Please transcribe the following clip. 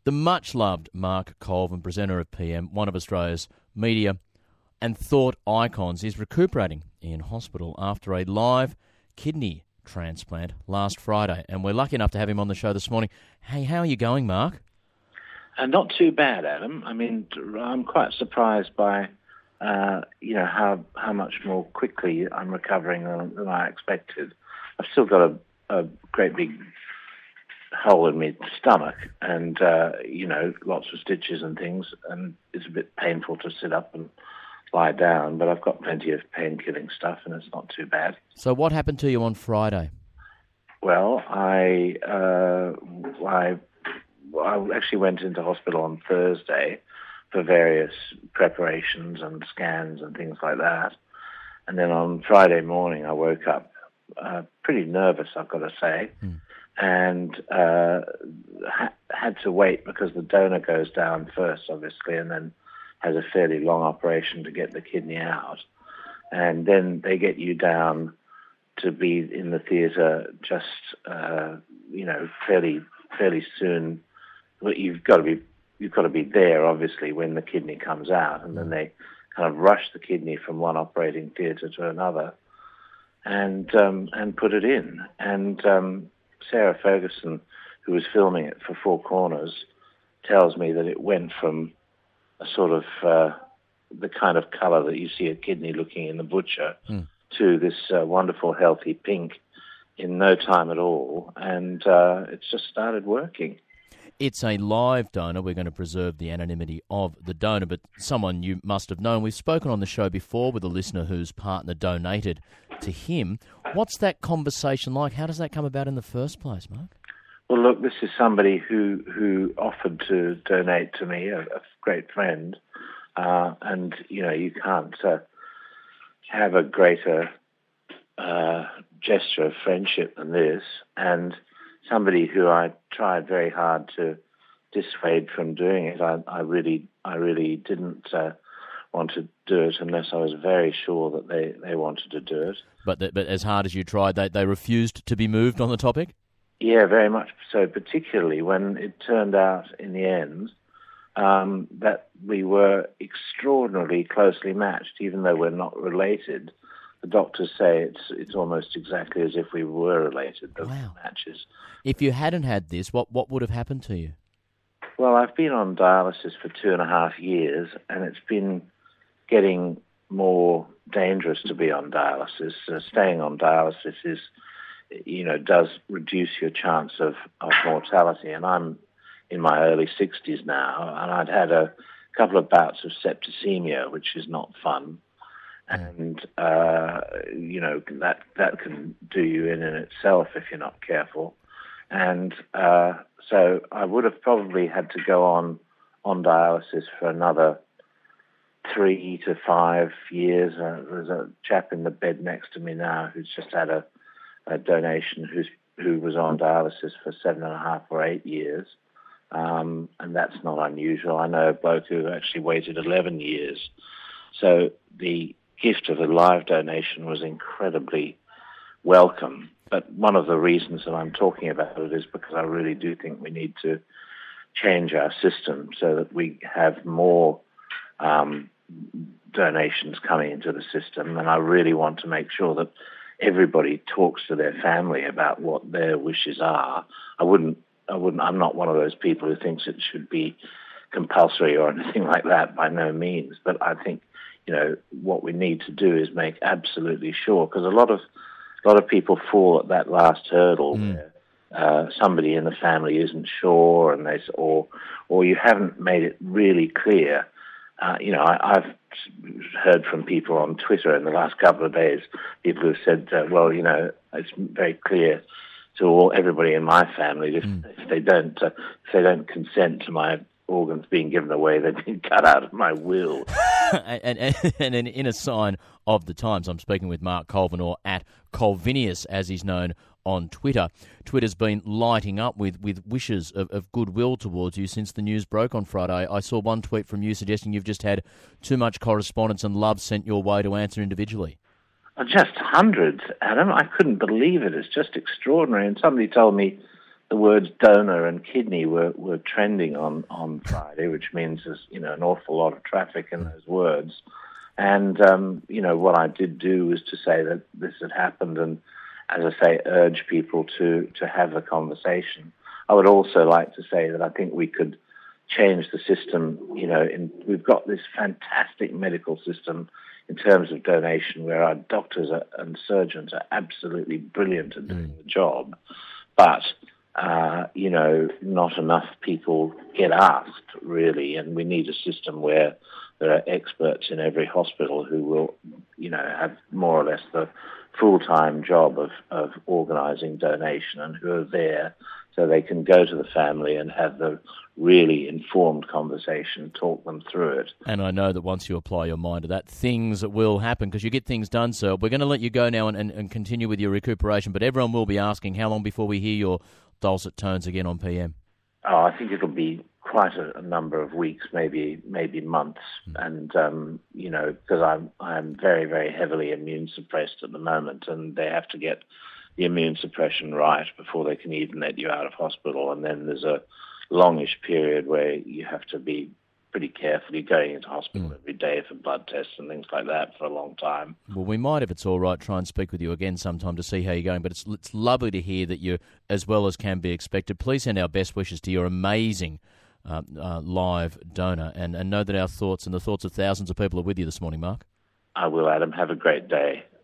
The much-loved Mark Colvin, presenter of PM, one of Australia's media and thought icons, is recuperating in hospital after a live kidney transplant last Friday. And we're lucky enough to have him on the show this morning. Hey, how are you going, Mark? Not too bad, Adam. I mean, I'm quite surprised by, how much more quickly I'm recovering than I expected. I've still got a great big hole in my stomach and, lots of stitches and things, and it's a bit painful to sit up and lie down, but I've got plenty of pain-killing stuff and it's not too bad. So what happened to you on Friday? Well, I actually went into hospital on Thursday for various preparations and scans and things like that. And then on Friday morning, I woke up pretty nervous, I've got to say, and had to wait because the donor goes down first, obviously, and then has a fairly long operation to get the kidney out. And then they get you down to be in the theatre just, fairly soon. Well, you've got to be there, obviously, when the kidney comes out, and then they kind of rush the kidney from one operating theatre to another, and put it in. And Sarah Ferguson, who was filming it for Four Corners, tells me that it went from a sort of the kind of colour that you see a kidney looking in the butcher to this wonderful, healthy pink in no time at all, and it's just started working. It's a live donor. We're going to preserve the anonymity of the donor, but someone you must have known. We've spoken on the show before with a listener whose partner donated to him. What's that conversation like? How does that come about in the first place, Mark? Well, look, this is somebody who offered to donate to me, a great friend, and, you can't have a greater gesture of friendship than this, and somebody who I tried very hard to dissuade from doing it. I really didn't want to do it unless I was very sure that they wanted to do it. But as hard as you tried, they refused to be moved on the topic? Yeah, very much so, particularly when it turned out in the end that we were extraordinarily closely matched, even though we're not related. The doctors say it's almost exactly as if we were related, the matches. If you hadn't had this, what would have happened to you? Well, I've been on dialysis for 2.5 years, and it's been getting more dangerous to be on dialysis. Staying on dialysis does reduce your chance of mortality, and I'm in my early 60s now, and I'd had a couple of bouts of septicemia, which is not fun. And, that can do you in itself if you're not careful. And so I would have probably had to go on dialysis for another 3 to 5 years. There's a chap in the bed next to me now who's just had a donation who was on dialysis for 7.5 or 8 years. And that's not unusual. I know a bloke who actually waited 11 years. So the gift of a live donation was incredibly welcome. But one of the reasons that I'm talking about it is because I really do think we need to change our system so that we have more donations coming into the system. And I really want to make sure that everybody talks to their family about what their wishes are. I'm not one of those people who thinks it should be compulsory or anything like that, by no means. But I think what we need to do is make absolutely sure, because a lot of people fall at that last hurdle where somebody in the family isn't sure, and or you haven't made it really clear. I've heard from people on Twitter in the last couple of days, people who've said, it's very clear to everybody in my family if they don't consent to my organs being given away, they've been cut out of my will. and in a sign of the times, I'm speaking with Mark Colvin, or at Colvinius, as he's known on Twitter. Twitter's been lighting up with wishes of goodwill towards you since the news broke on Friday. I saw one tweet from you suggesting you've just had too much correspondence and love sent your way to answer individually. Just hundreds, Adam. I couldn't believe it. It's just extraordinary. And somebody told me the words donor and kidney were trending on Friday, which means there's an awful lot of traffic in those words. And what I did do was to say that this had happened, and as I say, urge people to have the conversation. I would also like to say that I think we could change the system. We've got this fantastic medical system in terms of donation, where our doctors and surgeons are absolutely brilliant at doing the job, but not enough people get asked, really, and we need a system where there are experts in every hospital who will, have more or less the full-time job of organising donation, and who are there so they can go to the family and have the really informed conversation, talk them through it. And I know that once you apply your mind to that, things will happen, because you get things done, sir. We're going to let you go now and continue with your recuperation, but everyone will be asking, how long before we hear your dulcet tones again on PM? Oh, I think it'll be quite a number of weeks, maybe months, and because I'm very, very heavily immune suppressed at the moment, and they have to get the immune suppression right before they can even let you out of hospital, and then there's a longish period where you have to be pretty carefully going into hospital every day for blood tests and things like that for a long time. Well, we might, if it's all right, try and speak with you again sometime to see how you're going, but it's lovely to hear that you're as well as can be expected. Please send our best wishes to your amazing live donor, and know that our thoughts and the thoughts of thousands of people are with you this morning, Mark. I will, Adam. Have a great day.